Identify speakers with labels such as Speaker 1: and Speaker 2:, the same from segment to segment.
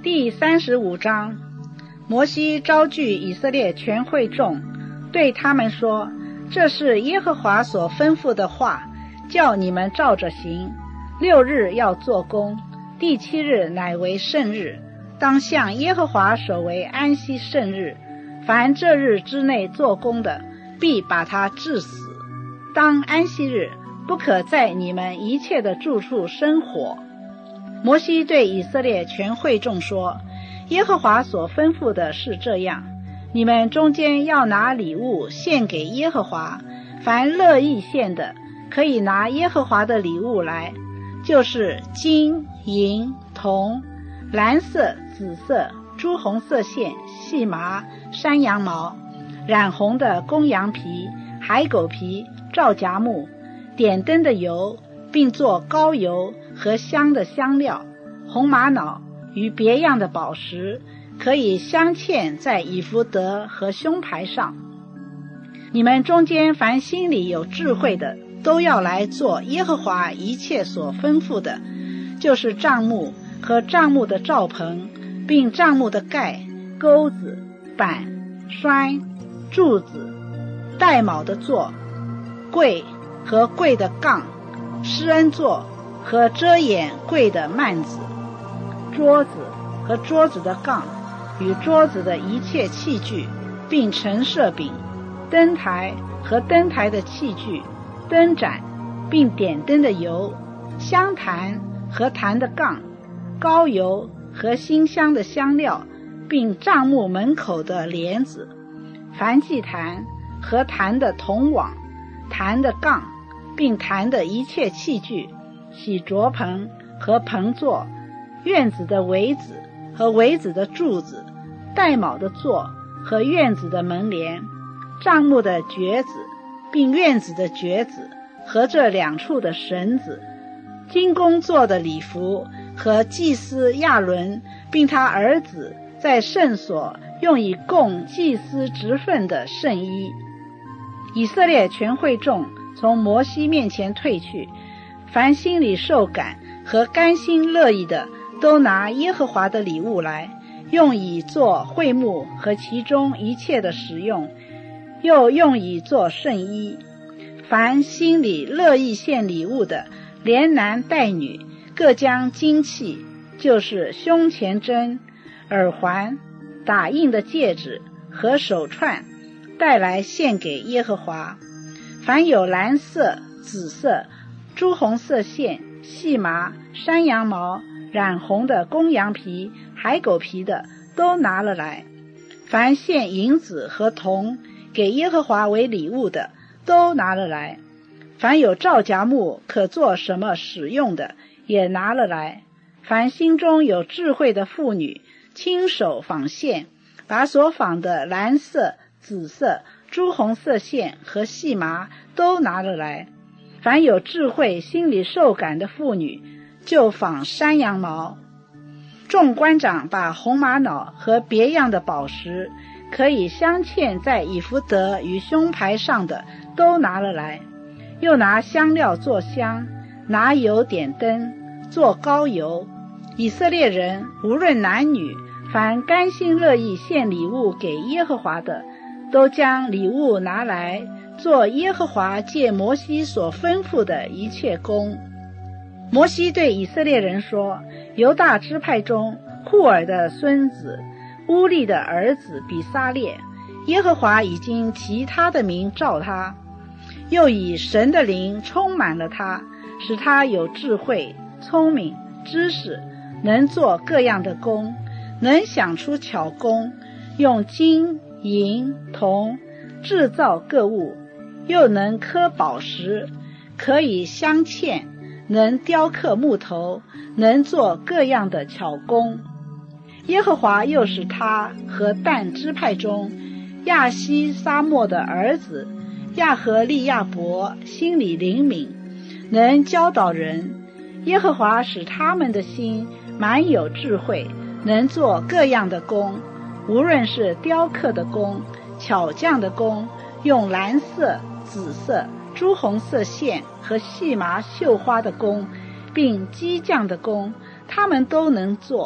Speaker 1: 第35章，摩西招聚以色列全会众，对他们说：这是耶和华所吩咐的话，叫你们照着行。6日要做工，第7日乃为圣日，当向耶和华守为安息圣日。凡这日之内做工的，必把他治死。当安息日，不可在你们一切的住处生火。摩西对以色列全会众说：耶和华所吩咐的是这样，你们中间要拿礼物献给耶和华，凡乐意献的，可以拿耶和华的礼物来，就是金、银、铜、蓝色、紫色、朱红色线、细麻、山羊毛、染红的公羊皮、海狗皮、皂荚木、点灯的油，并做膏油和香的香料、红玛瑙与别样的宝石，可以镶嵌在以弗得和胸牌上。你们中间凡心里有智慧的，都要来做耶和华一切所吩咐的，就是帐幕和帐幕的罩棚，并帐幕的盖、钩子、板、栓、柱子、带卯的座、柜和柜的杠、施恩座和遮掩柜的幔子、桌子和桌子的杠与桌子的一切器具，并陈设饼、灯台和灯台的器具、灯盏，并点灯的油、香坛和坛的杠、膏油和馨香的香料，并帐幕门口的帘子、燔祭坛和坛的铜网、坛的杠，并坛的一切器具、洗濯盆和盆座、院子的围子和围子的柱子、带卯的座和院子的门帘、帐幕的橛子，并院子的橛子和这2处的绳子、金工做的礼服和祭司亚伦并他儿子在圣所用以供祭司职分的圣衣。以色列全会众从摩西面前退去，凡心里受感和甘心乐意的，都拿耶和华的礼物来，用以做会幕和其中一切的使用，又用以做圣衣。凡心里乐意献礼物的，连男带女，各将金器，就是胸前针、耳环、打印的戒指和手串，带来献给耶和华。凡有蓝色、紫色、朱红色线、细麻、山羊毛、染红的公羊皮、海狗皮的，都拿了来。凡献银子和铜给耶和华为礼物的，都拿了来。凡有皂荚木可做什么使用的，也拿了来。凡心中有智慧的妇女，亲手纺线，把所纺的蓝色、紫色、朱红色线和细麻都拿了来。凡有智慧心里受感的妇女，就纺山羊毛。众官长把红玛瑙和别样的宝石，可以镶嵌在以弗得与胸牌上的，都拿了来。又拿香料做香，拿油点灯，做膏油。以色列人无论男女，凡甘心乐意献礼物给耶和华的，都将礼物拿来，做耶和华借摩西所吩咐的一切工。摩西对以色列人说：犹大支派中户尔的孙子乌利的儿子比撒列，耶和华已经提他的名召他，又以神的灵充满了他，使他有智慧、聪明、知识，能做各样的工，能想出巧工，用金、银、铜制造各物，又能刻宝石，可以镶嵌，能雕刻木头，能做各样的巧工。耶和华又使他和但支派中亚西沙莫的儿子亚和利亚伯心里灵敏，能教导人。耶和华使他们的心满有智慧，能做各样的工，无论是雕刻的工、巧匠的工，用蓝色、紫色、朱红色线和细麻绣花的工，并机匠的工，他们都能做。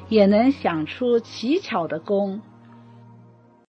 Speaker 1: 也能想出奇巧的工。